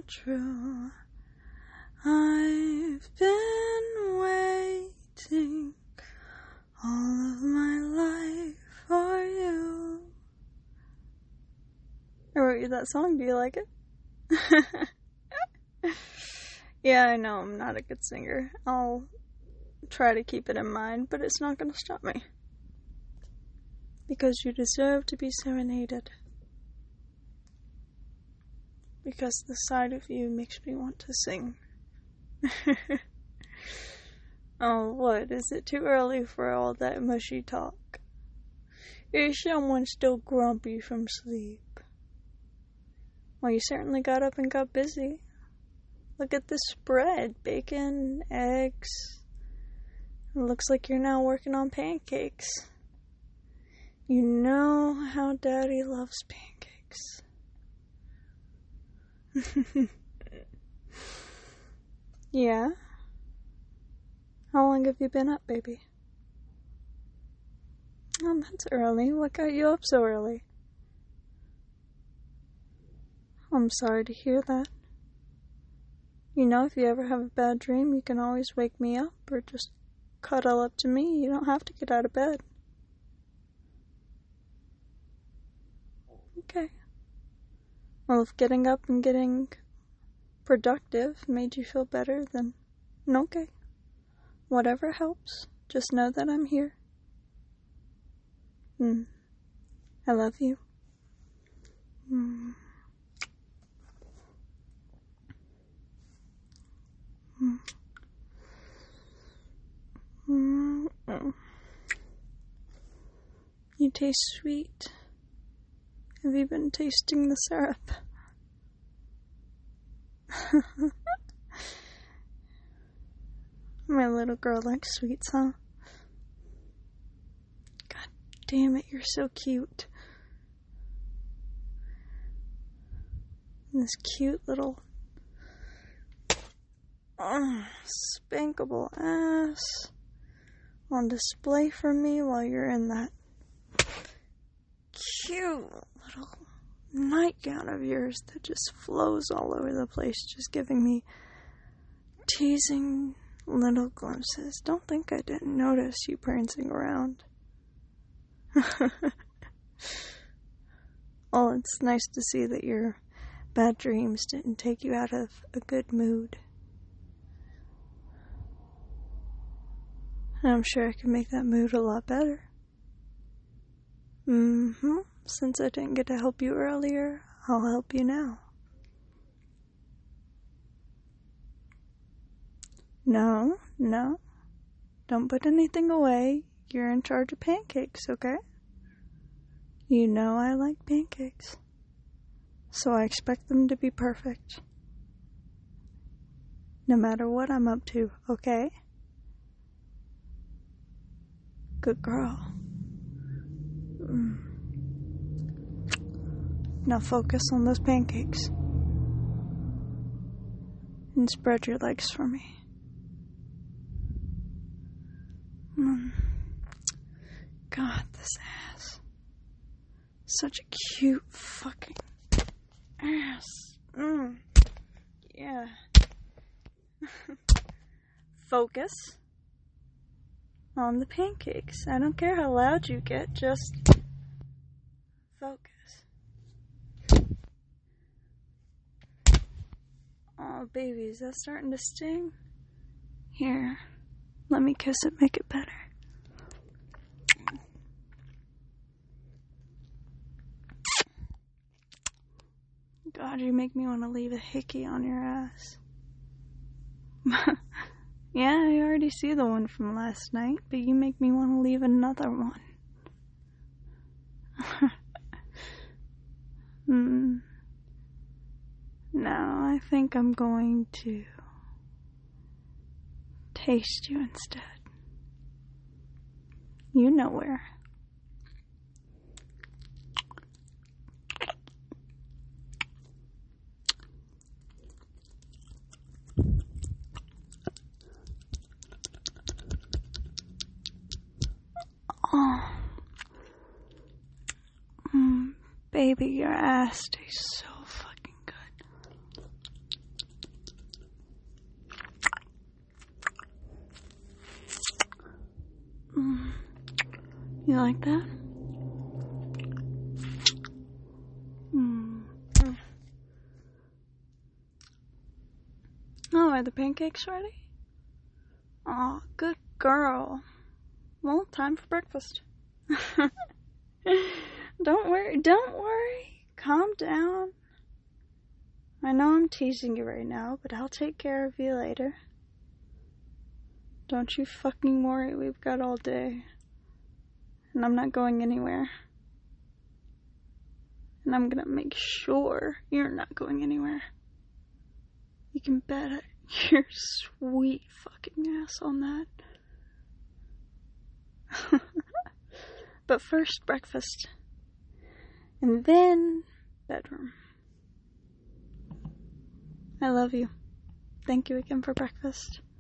true. I've been waiting all of my life for you. I wrote you that song. Do you like it? Yeah, I know I'm not a good singer. I'll try to keep it in mind, but it's not going to stop me. Because you deserve to be serenaded. Because the sight of you makes me want to sing. Oh, what? Is it too early for all that mushy talk? Is someone still grumpy from sleep? Well, you certainly got up and got busy. Look at the spread. Bacon, eggs. It looks like you're now working on pancakes. You know how Daddy loves pancakes. Yeah? How long have you been up, baby? Oh, that's early. What got you up so early? I'm sorry to hear that. You know, if you ever have a bad dream, you can always wake me up or just cuddle up to me. You don't have to get out of bed. Okay. Well, if getting up and getting productive made you feel better, then okay. Whatever helps. Just know that I'm here. I love you. You taste sweet. Have you been tasting the syrup? My little girl likes sweets, huh? God damn it, you're so cute. And this cute little spankable ass on display for me while you're in that cute little nightgown of yours that just flows all over the place, just giving me teasing little glimpses. Don't think I didn't notice you prancing around. Well, it's nice to see that your bad dreams didn't take you out of a good mood. And I'm sure I can make that mood a lot better. Since I didn't get to help you earlier, I'll help you now. No. Don't put anything away. You're in charge of pancakes, okay? You know I like pancakes. So I expect them to be perfect. No matter what I'm up to, okay? Good girl. Now focus on those pancakes. And spread your legs for me. God, this ass. Such a cute fucking ass. Yeah. Focus on the pancakes. I don't care how loud you get, just focus. Oh, baby, is that starting to sting? Here, let me kiss it, make it better. God, you make me want to leave a hickey on your ass. Yeah, I already see the one from last night, but you make me want to leave another one. No, I think I'm going to taste you instead. You know where. Oh. Baby, your ass tastes so fucking good. You like that? Oh, are the pancakes ready? Aw, good girl. Well, time for breakfast. Don't worry. Calm down. I know I'm teasing you right now, but I'll take care of you later. Don't you fucking worry, we've got all day. And I'm not going anywhere. And I'm gonna make sure you're not going anywhere. You can bet your sweet fucking ass on that. But first, breakfast. And then, bedroom. I love you. Thank you again for breakfast.